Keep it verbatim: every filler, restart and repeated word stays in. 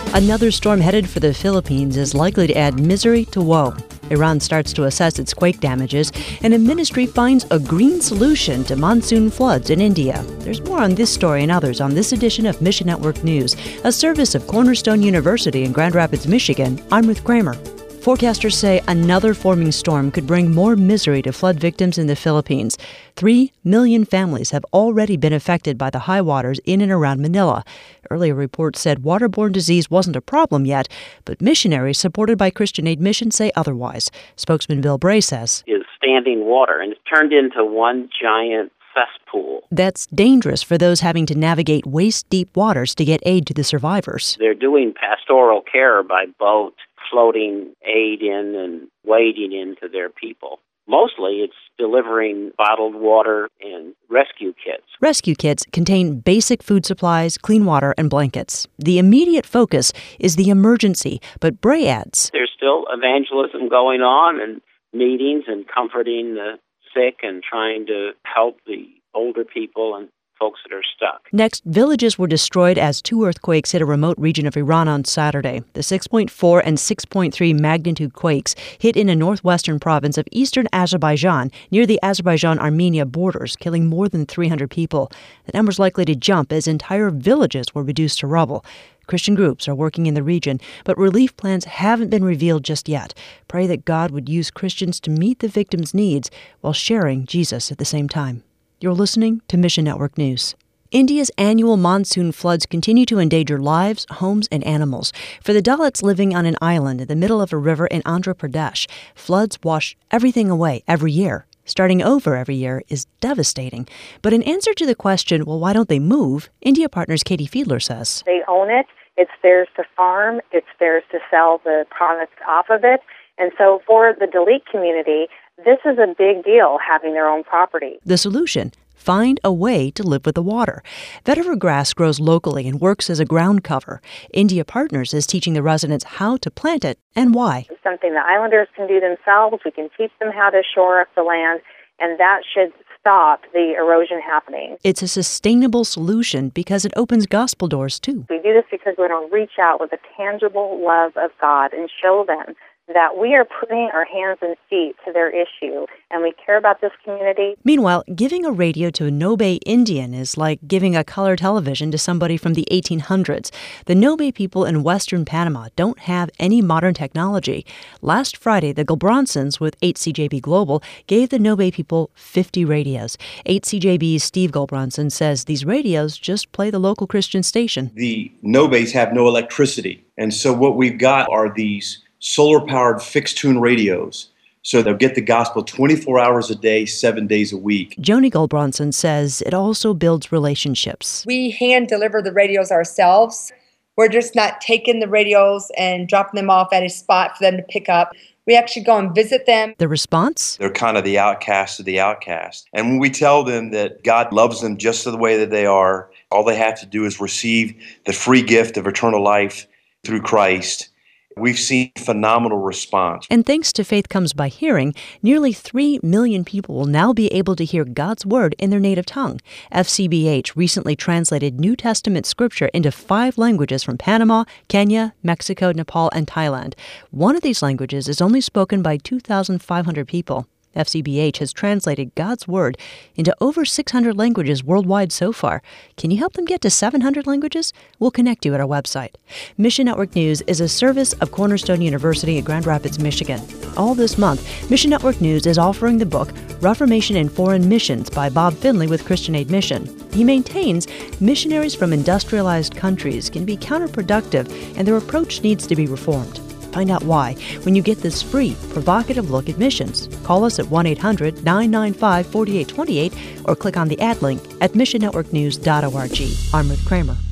Another storm headed for the Philippines is likely to add misery to woe. Iran starts to assess its quake damages, and a ministry finds a green solution to monsoon floods in India. There's more on this story and others on this edition of Mission Network News, a service of Cornerstone University in Grand Rapids, Michigan. I'm Ruth Kramer. Forecasters say another forming storm could bring more misery to flood victims in the Philippines. Three million families have already been affected by the high waters in and around Manila. Earlier reports said waterborne disease wasn't a problem yet, but missionaries supported by Christian Aid Mission say otherwise. Spokesman Bill Bray says, "Is standing water, and it's turned into one giant cesspool. That's dangerous for those having to navigate waist-deep waters to get aid to the survivors." They're doing pastoral care by boat, floating aid in and wading into their people. Mostly it's delivering bottled water and rescue kits. Rescue kits contain basic food supplies, clean water, and blankets. The immediate focus is the emergency, but Bray adds, "There's still evangelism going on and meetings and comforting the sick and trying to help the older people and folks that are stuck." Next, villages were destroyed as two earthquakes hit a remote region of Iran on Saturday. The six point four and six point three magnitude quakes hit in a northwestern province of eastern Azerbaijan near the Azerbaijan-Armenia borders, killing more than three hundred people. The number's likely to jump as entire villages were reduced to rubble. Christian groups are working in the region, but relief plans haven't been revealed just yet. Pray that God would use Christians to meet the victims' needs while sharing Jesus at the same time. You're listening to Mission Network News. India's annual monsoon floods continue to endanger lives, homes, and animals. For the Dalits living on an island in the middle of a river in Andhra Pradesh, floods wash everything away every year. Starting over every year is devastating. But in answer to the question, well, why don't they move? India Partners Katie Fiedler says, "They own it. It's theirs to farm. It's theirs to sell the products off of it. And so for the Dalit community, this is a big deal, having their own property." The solution? Find a way to live with the water. Vetiver grass grows locally and works as a ground cover. India Partners is teaching the residents how to plant it and why. It's something the islanders can do themselves. We can teach them how to shore up the land, and that should stop the erosion happening. It's a sustainable solution because it opens gospel doors, too. We do this because we want to reach out with a tangible love of God and show them that we are putting our hands and feet to their issue, and we care about this community. Meanwhile, giving a radio to a Nobe Indian is like giving a color television to somebody from the eighteen hundreds. The Nobe people in western Panama don't have any modern technology. Last Friday, the Gulbronsons with eight C J B Global gave the Nobe people fifty radios. eight C J B's Steve Gulbronson says these radios just play the local Christian station. The Nobes have no electricity, and so what we've got are these solar-powered fixed-tune radios, so they'll get the gospel twenty-four hours a day, seven days a week. Joni Gulbronson says it also builds relationships. We hand-deliver the radios ourselves. We're just not taking the radios and dropping them off at a spot for them to pick up. We actually go and visit them. The response? They're kind of the outcast of the outcast. And when we tell them that God loves them just the way that they are, all they have to do is receive the free gift of eternal life through Christ. We've seen phenomenal response. And thanks to Faith Comes by Hearing, nearly three million people will now be able to hear God's Word in their native tongue. F C B H recently translated New Testament scripture into five languages from Panama, Kenya, Mexico, Nepal, and Thailand. One of these languages is only spoken by two thousand five hundred people. F C B H has translated God's Word into over six hundred languages worldwide so far. Can you help them get to seven hundred languages? We'll connect you at our website. Mission Network News is a service of Cornerstone University in Grand Rapids, Michigan. All this month, Mission Network News is offering the book Reformation in Foreign Missions by Bob Finley with Christian Aid Mission. He maintains missionaries from industrialized countries can be counterproductive and their approach needs to be reformed. Find out why when you get this free, provocative look at missions. Call us at one eight hundred nine nine five four eight two eight or click on the ad link at mission network news dot org. I'm Ruth Kramer.